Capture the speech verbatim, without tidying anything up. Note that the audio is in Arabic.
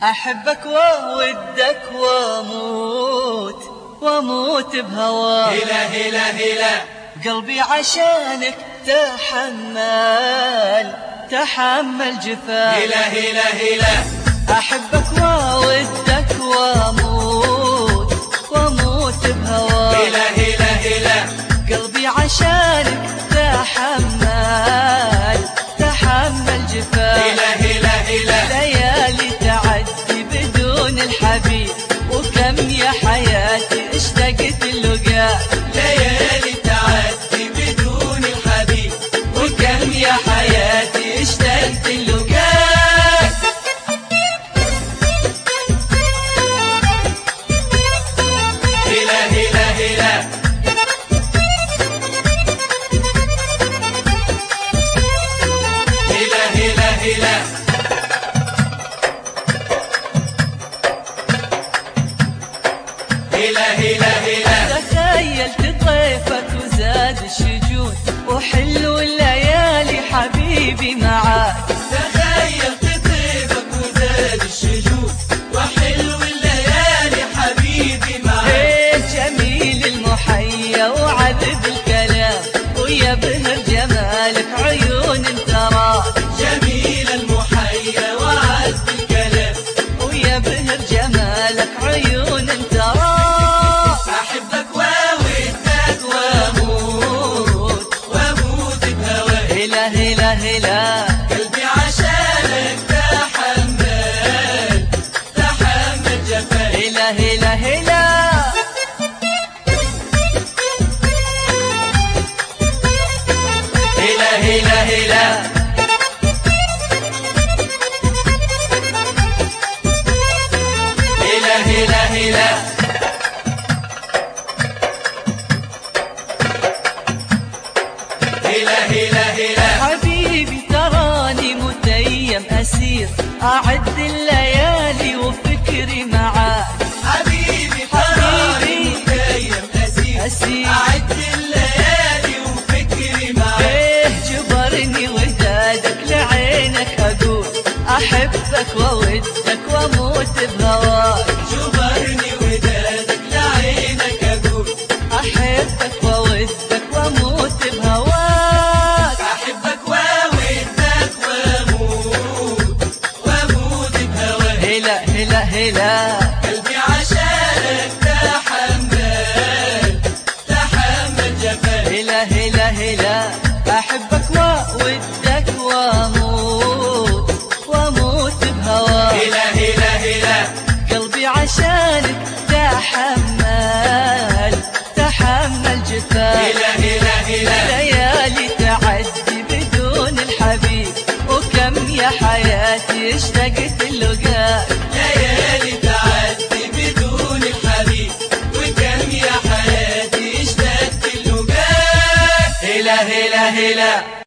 أحبك وودك واموت واموت بهواك. هلا هلا هلا قلبي عشانك تحمل تحمل جفاك. هلا هلا هلا أحبك وودك واموت واموت بهواك. هلا هلا هلا قلبي عشانك تحمل تحمل جفاك. هلا هلا هلا ليالي تعدي بدون الحبيب وكم يا حياتي اشتقت اللقاك. ليالي تعدي بدون الحبيب وكم يا حياتي اشتقت اللقاك. هلا هلا هلا هلا هلا هلا هلا هلا هلا تخيلت طيفك وزاد الشجون وحلو الليالي حبيبي معاك. تخيلت طيبك وزاد الشجون وحلو الليالي حبيبي معاك. ايه جميل المحيا وعذب الكلام ويا بهر جمالك عيون تراك. جميل المحيا وعذب الكلام ويا بهر جمالك عيون تراك. أحبك وودك واموت واموت بهواك. هلا هلا هلا قلبي عشانك تحمل تحمل جفاك. هلا هلا هلا هلا هلا هلا هلا هلا هلا هلا هلا هلا حبيبي تراني متيم أسير أعد الليالي وفكري معاك. حبيبي تراني متيم أسير أسير أعد الليالي وفكري معاك. ايه جبرني ودادك لعينك أقول أحبك وودك واموت بهواك. جبرني ودادك لعينك أقول أحبك وودك واموت بهواك. أحبك وودك واموت واموت بهواك. هلا هلا هلا قلبي عشانك تحمل تحمل جفاك. هلا هلا هلا أحبك وودك واموت واموت بهواك. هلا هلا هلا قلبي عشانك تحمل تحمل جفاك. هلا هلا هلا ليالي تعدي بدون الحبيب وكم يا حياتي اشتقت اللقاك. ليالي تعدي بدون الحبيب وكم يا حياتي اشتقت اللقاك. هلا هلا هلا